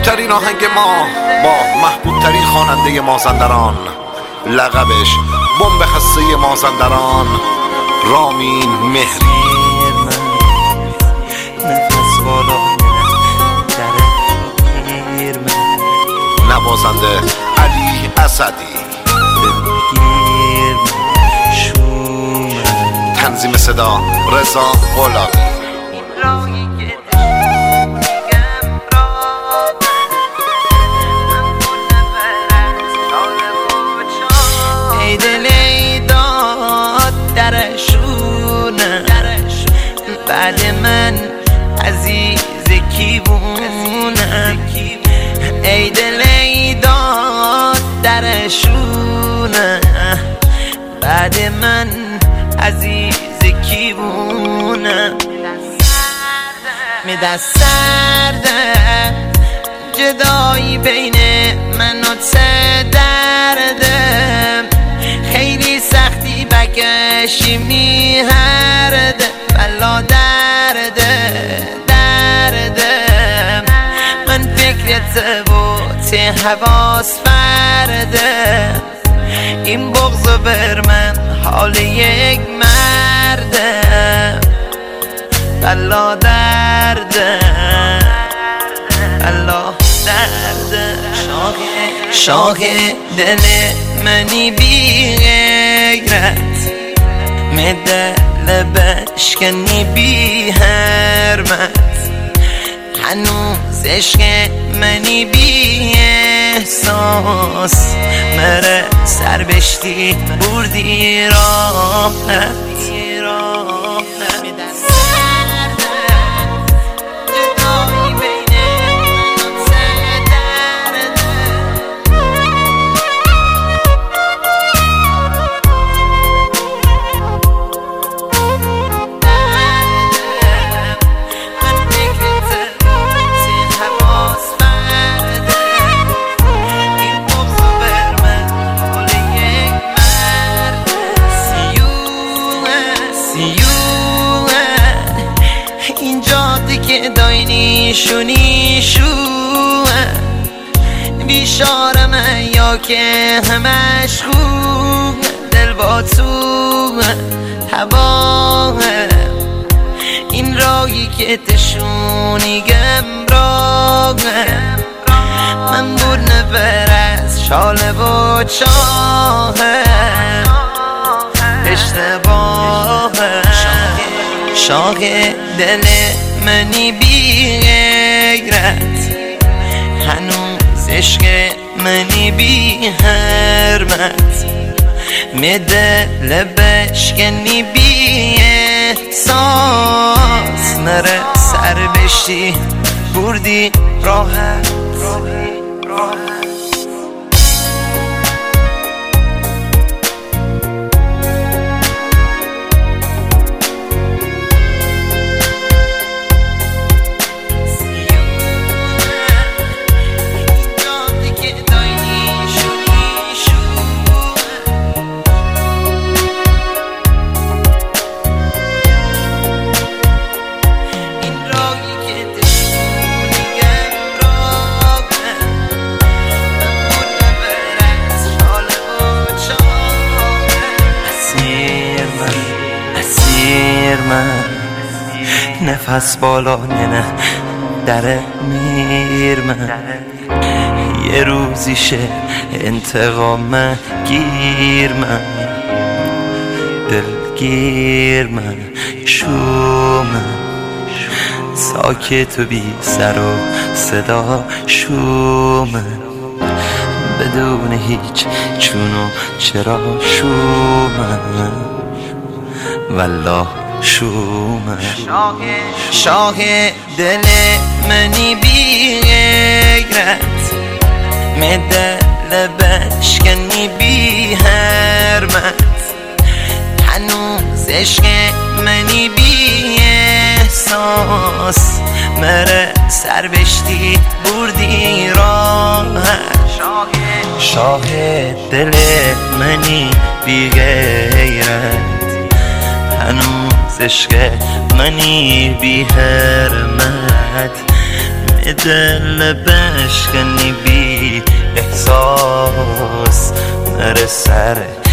ترین آهنگ ما با محبوب ترین خواننده مازندران، لقبش بمب خسته مازندران، رامین مهری. نوازنده علی اسدی. تنظیم صدا رضا غلامی. ای دل ای داد درشونه، بعد من عزیز کی بونه. ای دل ای داد درشونه، بعد من عزیز کی بونه. می دست سرده جدایی بین من و سه درده، خیلی سختی بکشی هرده، بلا درده من فکرت و ته حواس فرده، این بغض بر من حال یک مرده، بلا درده شاه دل منی بی غیرت، دل بشکنی بی حرمت، هنوز عشق منی بی احساس، مره سر بشتی بردی راحت. که داینی شونی شوه بیشارم یا که همش خوب، دل با تو هواه این راهی که تشونی گمراه، من بود نفر از شاله و چاه اشتباه. شاه دل منی بی غیرت، هنوز عشق منی بی حرمت، دل بشکنی بی احساس، نره سر بشی بردی راحت. من نفس بالا نه در میر، من یه روزیشه انتقام گیر، من دلگیر، من شوم ساکت و بی سر و صدا شوم، بدون هیچ چون و چرا شوم، والله شوم. شاه دل منی بی غیرت، دل بشکنی بی حرمت، هنوز عشق منی بی احساس، مره سر بشتی بردی راحت. شاه دل منی بی غیرت، هنوز عشق منی بی حرمت، دل بشکنی بی احساس نره سر